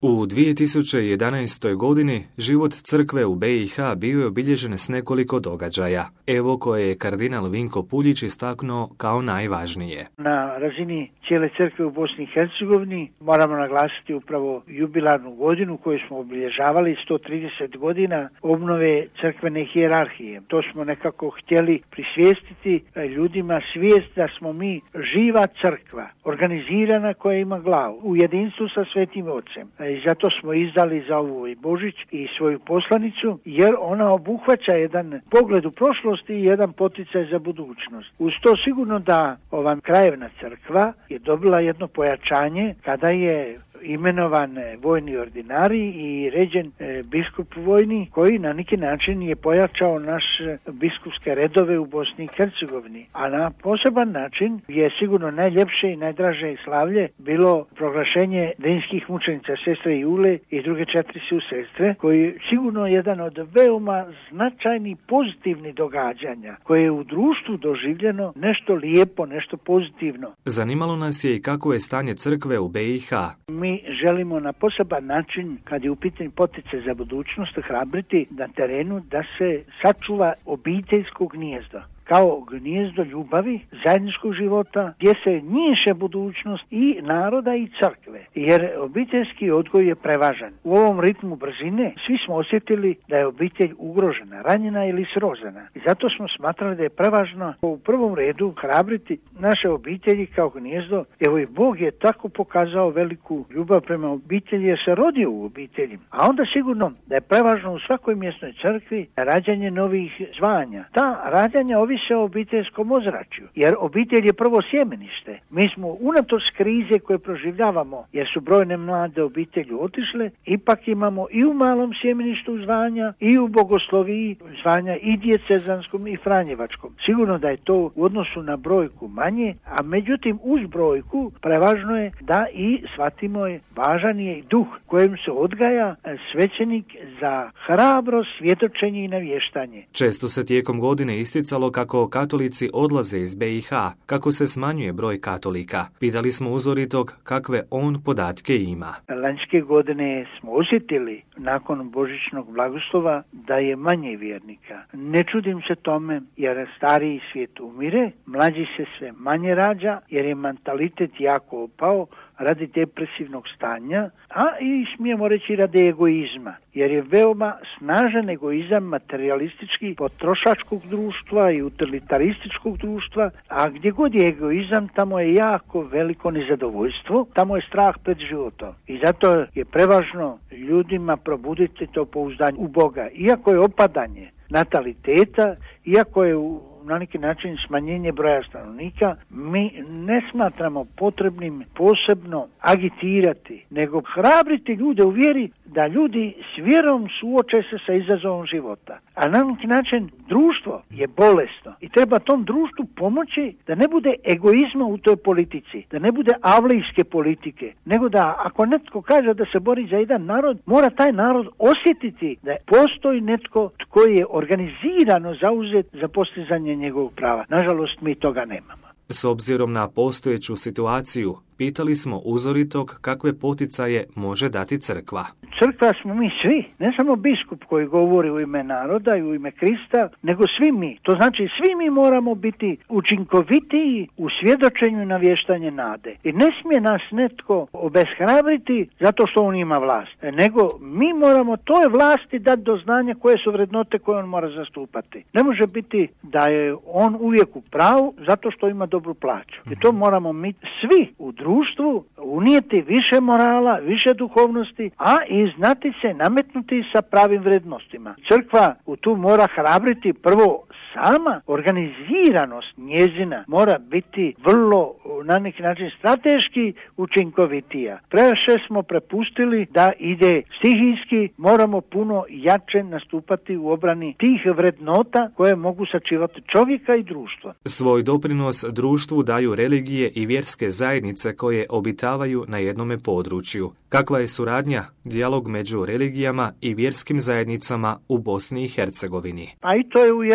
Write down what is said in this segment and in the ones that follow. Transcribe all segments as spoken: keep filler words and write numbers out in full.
U dvije tisuće jedanaestoj. godini život crkve u be i ha bio je obilježen s nekoliko događaja, evo koje je kardinal Vinko Puljić istaknuo kao najvažnije. Na razini cijele crkve u Bosni i Hercegovini moramo naglasiti upravo jubilarnu godinu koju smo obilježavali, sto trideset godina obnove crkvene hijerarhije. To smo nekako htjeli prisvijestiti ljudima svijest da smo mi živa crkva, organizirana koja ima glavu, u jedinstvu sa Svetim Ocem. I zato smo izdali za ovu i Božić i svoju poslanicu, jer ona obuhvaća jedan pogled u prošlosti i jedan poticaj za budućnost. Uz to sigurno da ova krajevna crkva je dobila jedno pojačanje kada je imenovan vojni ordinari i ređen e, biskup vojni, koji na neki način je pojačao naš biskupske redove u Bosni i Hercegovini. A na poseban način je sigurno najljepše i najdraže slavlje bilo proglašenje drinskih mučenica sestre Jule i druge četiri su sestre, koji je sigurno jedan od veoma značajnih pozitivnih događanja koje je u društvu doživljeno nešto lijepo, nešto pozitivno. Zanimalo nas je i kako je stanje crkve u be i ha. Mi želimo na poseban način, kad je u pitanju poticaj za budućnost, hrabriti na terenu da se sačuva obiteljsko gnijezdo kao gnijezdo ljubavi, zajedničkog života, gdje se njiše budućnost i naroda i crkve. Jer obiteljski odgoj je prevažan. U ovom ritmu brzine svi smo osjetili da je obitelj ugrožena, ranjena ili srozana. I zato smo smatrali da je prevažno u prvom redu hrabriti naše obitelji kao gnijezdo. Evo i Bog je tako pokazao veliku ljubav prema obitelji jer se rodio u obitelji. A onda sigurno da je prevažno u svakoj mjesnoj crkvi rađanje novih zvanja. Ta rađanja ovisi o obiteljskom ozračju, jer obitelj je prvo sjemenište. Mi smo unatoč krize koje proživljavamo, jer su brojne mlade obitelji otišle, ipak imamo i u malom sjemeništu zvanja, i u bogosloviji zvanja i djecezanskom i franjevačkom. Sigurno da je to u odnosu na brojku manje, a međutim uz brojku prevažno je da i shvatimo je važan je i duh kojim se odgaja svećenik za hrabro svjedočenje i navještanje. Često se tijekom godine isticalo kako katolici odlaze iz be i ha, kako se smanjuje broj katolika. Pitali smo uzoritog kakve on podatke ima. Lanjske godine smo osjetili nakon božićnog blagoslova da je manje vjernika. Ne čudim se tome jer stariji svijet umire, mlađi se sve manje rađa jer je mentalitet jako opao radi depresivnog stanja, a i smijemo reći radi egoizma, jer je veoma snažan egoizam materialistički potrošačkog društva i utilitarističkog društva, a gdje god je egoizam, tamo je jako veliko nezadovoljstvo, tamo je strah pred životom. I zato je prevažno ljudima probuditi to pouzdanje u Boga. Iako je opadanje nataliteta, iako je u na neki način smanjenje broja stanovnika, mi ne smatramo potrebnim posebno agitirati, nego hrabriti ljude u vjeri da ljudi s vjerom suoče se sa izazovom života. A na neki način društvo je bolesno i treba tom društvu pomoći da ne bude egoizma u toj politici, da ne bude avlijske politike, nego da ako netko kaže da se bori za jedan narod, mora taj narod osjetiti da postoji netko tko je organizirano zauzet za postizanje njegovog prava. Nažalost, mi toga nemamo. S obzirom na postojeću situaciju, pitali smo uzoritog kakve poticaje može dati crkva. Crkva smo mi svi, ne samo biskup koji govori u ime naroda i u ime Krista, nego svi mi. To znači svi mi moramo biti učinkovitiji u svjedočenju i navještanje nade. I ne smije nas netko obeshrabriti zato što on ima vlast, nego mi moramo toj vlasti dati do znanja koje su vrednote koje on mora zastupati. Ne može biti da je on uvijek u pravu zato što ima dobru plaću. I to moramo mi svi u društvu unijeti više morala, više duhovnosti, a i znati se nametnuti sa pravim vrednostima. Crkva u tu mora hrabriti prvo sama organiziranost njezina mora biti vrlo na neki način strateški učinkovitija. Previše smo prepustili da ide stihijski, moramo puno jače nastupati u obrani tih vrednota koje mogu sačuvati čovjeka i društva. Svoj doprinos društvu daju religije i vjerske zajednice koje obitavaju na jednome području. Kakva je suradnja, dijalog među religijama i vjerskim zajednicama u Bosni i Hercegovini? A i to je ujedno je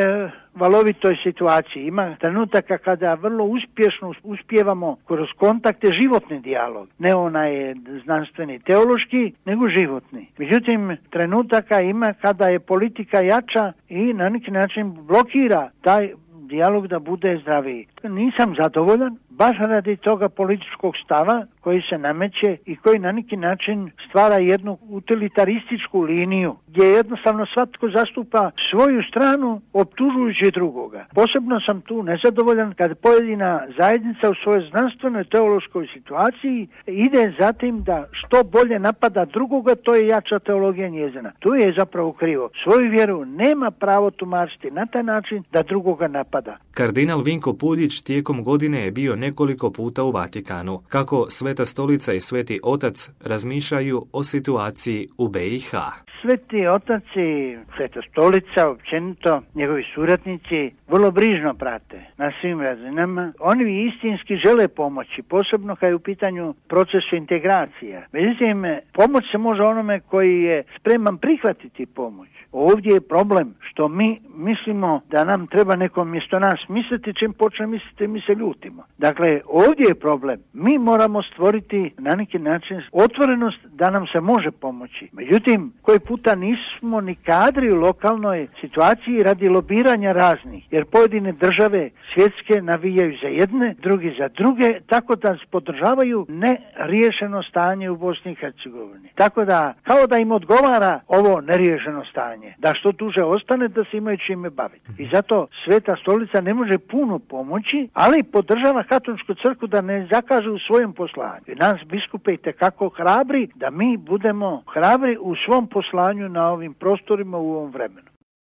valovitoj situaciji. Ima trenutaka kada vrlo uspješno uspijevamo kroz kontakte životni dijalog. Ne onaj znanstveni, teološki, nego životni. Međutim, trenutaka ima kada je politika jača i na neki način blokira taj dijalog da bude zdraviji. Nisam zadovoljan, baš radi toga političkog stava koji se nameće i koji na neki način stvara jednu utilitarističku liniju gdje jednostavno svatko zastupa svoju stranu optužujući drugoga. Posebno sam tu nezadovoljan kad pojedina zajednica u svojoj znanstvenoj teološkoj situaciji ide za tim da što bolje napada drugoga, to je jača teologija njezina. Tu je zapravo krivo. Svoju vjeru nema pravo tumačiti na taj način da drugoga napada. Kardinal Vinko Puljić tijekom godine je bio nekoliko puta u Vatikanu. Kako Sveta Stolica i Sveti Otac razmišljaju o situaciji u B i H? Sveti Otac i Sveta Stolica, općenito njegovi suradnici, vrlo brižno prate na svim razinama. Oni istinski žele pomoći, posebno kad je u pitanju procesu integracija. Međutim, pomoć se može onome koji je spreman prihvatiti pomoć. Ovdje je problem što mi mislimo da nam treba neko mjesto nas misliti, čim počne misliti mi se ljutimo. Dakle, ovdje je problem. Mi moramo stvoriti na neki način otvorenost da nam se može pomoći. Međutim, koji puta nismo ni kadri u lokalnoj situaciji radi lobiranja raznih, jer pojedine države svjetske navijaju za jedne, drugi za druge, tako da podržavaju neriješeno stanje u Bosni i Hercegovini. Tako da, kao da im odgovara ovo neriješeno stanje, da što duže ostane, da se imaju čime baviti. I zato Sveta Stolica ne može puno pomoći, ali podržava Katoličku crkvu da ne zakaže u svojem poslanju. I nas biskupe itekako hrabri da mi budemo hrabri u svom poslanju na ovim prostorima u ovom vremenu.